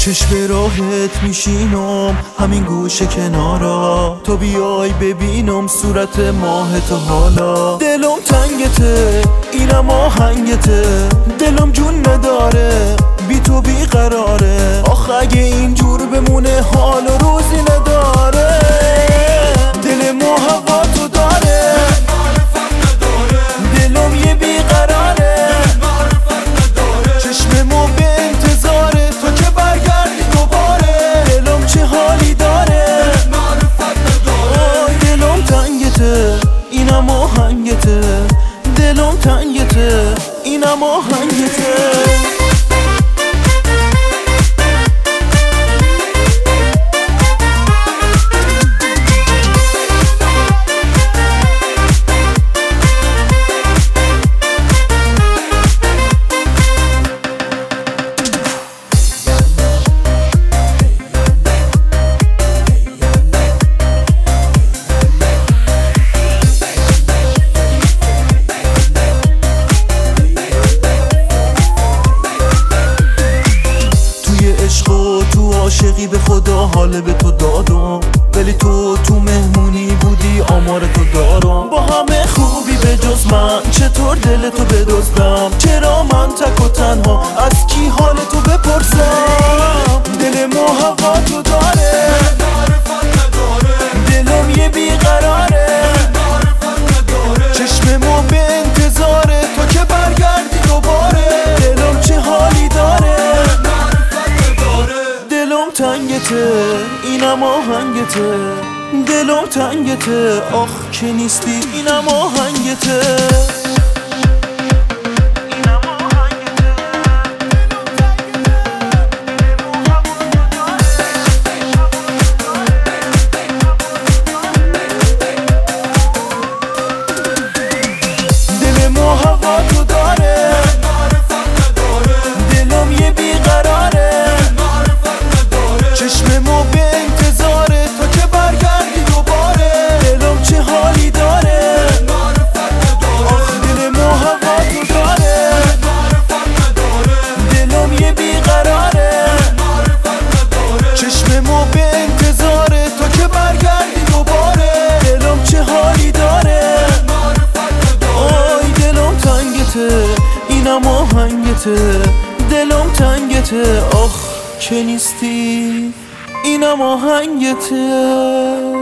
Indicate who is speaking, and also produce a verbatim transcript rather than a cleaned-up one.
Speaker 1: چشم راحت میشینم همین گوشه کنارا، تو بیای ببینم صورت ماه تو حالا. دلم تنگته اینم آهنگته، دلم جون نداره بی تو بی قراره. آخ اگه اینجور بمونه حال و روزی نداره. دل ما هوا تو داره، دلم یه بی قراره. چشم ما به انتظاره تو که برگردی دوباره. دلم چه حالی داره، آی دلم تنگته اینم آهنگته، دلم تنگته اینم آهنگته. عاشقی به خدا حال به تو دادم، ولی تو تو مهمونی بودی آمار تو دارم. با همه خوبی به جز من چطور دل تو بدزدم؟ چرا من تک و تنها از کی حال تو بپرسم؟ دل ما هوا تو داره، دلم یه بیقراره. چشم ما به انتظاره تو که برگردی دوباره. دلم چه حالی داره، دلم تنگته اینم آهنگته، دلم تنگته آخ که نیستی اینم آهنگته. دل ما هوا تو داره، دلم یه بیقراره. چشم ما به انتظاره تو که برگردی دوباره. دلم چه حالی داره، آخ دل ما هوا تو داره. دلم یه بیقراره. چشم ما به انتظاره تو که برگردی دوباره. دلم چه حالی داره، آی دلم تنگته اینم آهنگته، دلم تنگته آخ که نیستی اینم آهنگته.